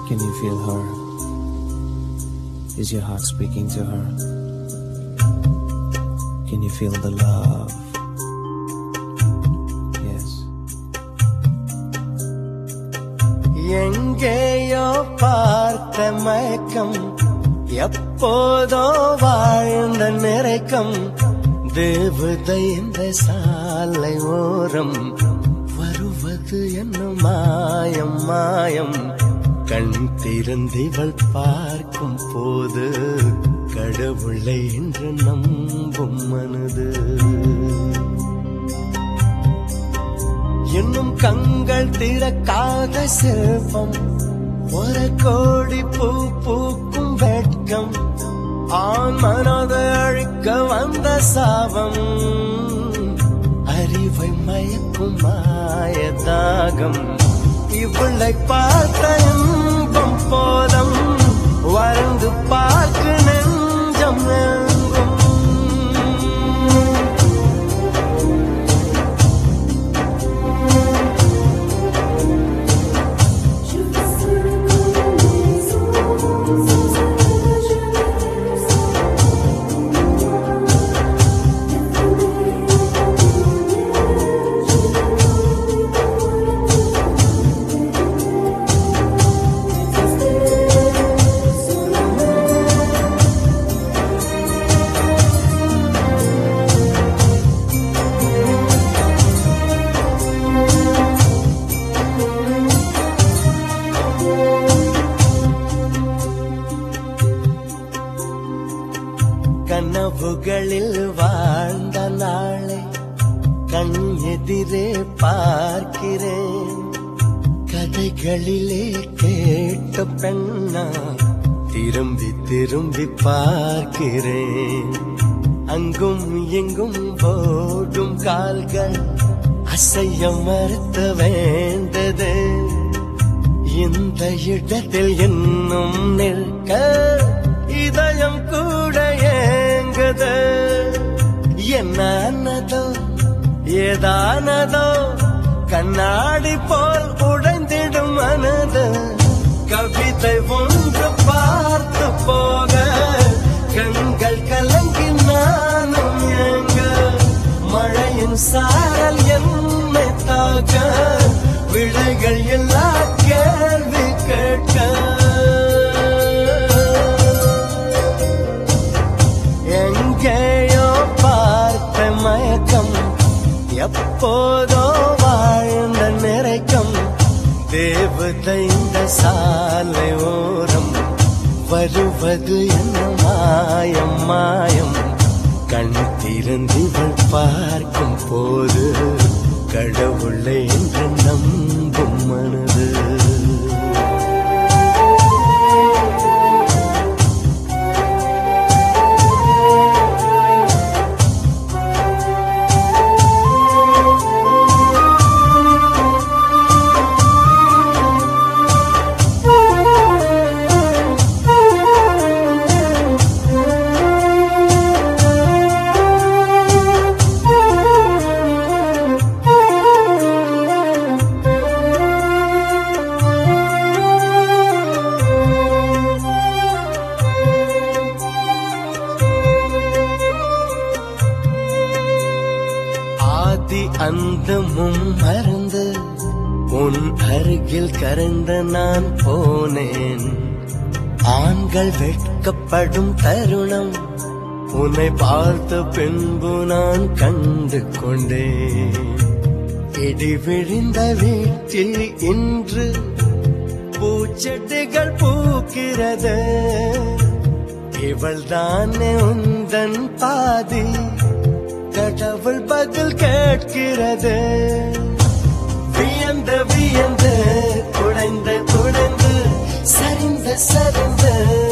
Can you feel her? Is your heart speaking to her? Can you feel the love? Yes. எங்கேயோ பார்த்த மயக்கம், எப்போதோ வாழ்ந்த நிறைக்கம், தேவதை இந்த சாலை ஓரம் வருவது என்ன மாயம் மாயம். கண் திறந்திவள் பார்க்கும் போது கடவுளை என்று நம்பும் மனது. இன்னும் கண்கள் திறக்காத சிற்பம், ஒரு கோடி பூ பூக்கும் வெட்கம், ஆண் மனதை அழிக்க வந்த சாபம், அறிவை மயக்கும் மாயதாகம். இவளை பார்த்த இன்பம் போதம், வறண்டு பார்க்க நெஞ்சம் எங்கும். கனவுகளில் வாழ்ந்த நாளை கண் எதிரே பார்க்கிறேன். கதைகளிலே கேட்ட பெண்ணா திரும்பி திரும்பி பார்க்கிறேன். அங்கும் எங்கும் ஓடும் கால்கள் அசைய மறுத்த வேண்டது. இந்த இடத்தில் இன்னும் நிற்க இதயம் கூட ஏங்குது. என்னதோ ஏதானதோ கண்ணாடி போல் உடைந்திடும் மனது. கவிதை ஒன்று பார்த்து போக கண்கள் கலங்கி நானும் ஏங்க. மழையின் சாரல் என்னை தாக்க விடைகள் எல்லா கேள்வி கேட்க. எங்கேயோ பார்த்த மயக்கம், எப்போதோ வாழ்ந்த நிறைக்கம், தேவதை இந்த சாலை ஓரம் வருவது என்ன மாயம் மாயம். கண் திறந்திவள் பார்க்கும் போது கடவுளை என்று நம்பும் மனது. அந்தமும் மறந்து உன் அருகில் கரைந்த நான் போனேன். ஆண்கள் வெட்கப்படும் தருணம் உன்னை பார்த்த பின்பு நான் கண்டு கொண்டேன். இடி விழுந்த வீட்டில் இன்று பூச்செடிகள் பூக்கிறது. இவள் தானே உந்தன் பாதி, கடவுள் பதில் கேட்கிறது. வியந்து வியந்து குடைந்து குடைந்து சரிந்து சரிந்து